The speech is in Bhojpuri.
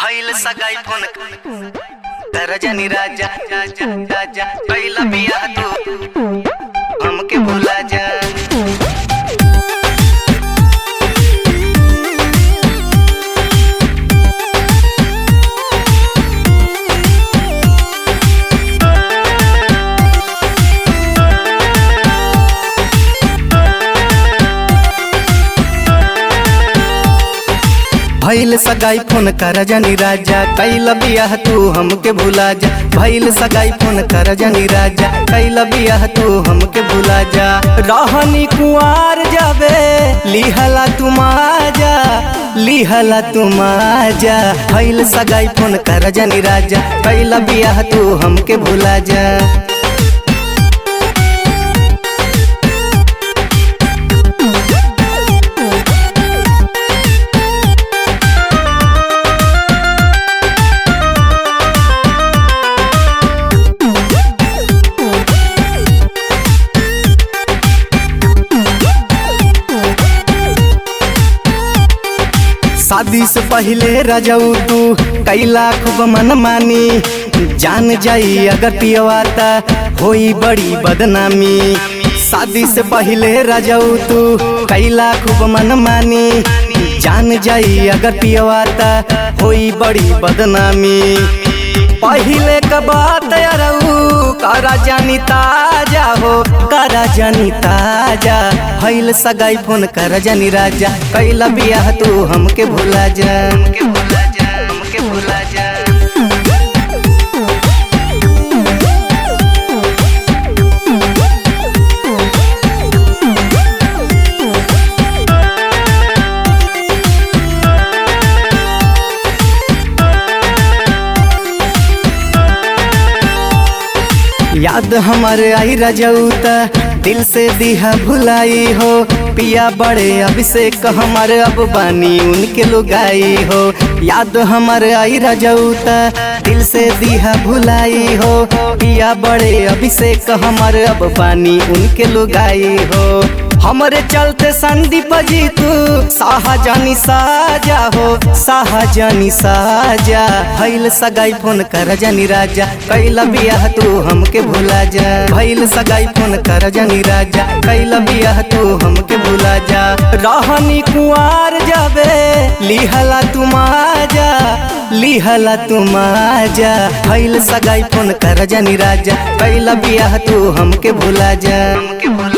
भइल सगाई फोन कर जानी राजा पहिला बियाह तू हमके भुला जा। भइल सगाई फोन कर जानी राजा कैला बियाह तू हमके भुला जा। भइल सगाई फोन कर जानी राजा कैला बियाह तू हमके भुला जा। रहनी कुंवार जाबे लिहला तुम आजा लिहला तुम आजा। भइल सगाई फोन कर जानी राजा कैला बियाह तू हमके भुला जा। शादी से पहले रजऊ तू कैला खूब मन मानी। जान जाई अगर पियवाता होई बड़ी बदनामी। शादी से पहले रजऊ तू कैला खूब मन मानी। जान जाई अगर पियवाता होई बड़ी बदनामी। पहले का बात यारऊ करा जानी ताजा हो करा जानी ताजा। भइल सगाई फोन कर जानी राजा कैला बियाह तू हमके भुला जा। हमके भुला जा हमके भुला जा। याद हमारे आई रजऊता दिल से दिहा भुलाई हो। पिया बड़े अभिषेक हमारे अब बानी उनके लुगाई हो। याद हमारे आई रजऊता दिल से दिहा भुलाई हो। पिया बड़े अभिषेक हमारे अब बानी उनके लुगाई हो। हमरे चलते संदीप जी तू शाहजानी साजा हो शाहजानी साजा। भइल सगाई फोन कर जानी राजा कैला बियाह तू हमके भुला जा। भइल सगाई फोन कर जानी राजा कैला बियाह तू हमके भुला जा। रहनी कुंवार जाबे लिहला तुम आजा लिहला तुम आजा। भइल सगाई फोन कर जानी राजा कैला बियाह तू हमके भुला जा। हमके भुला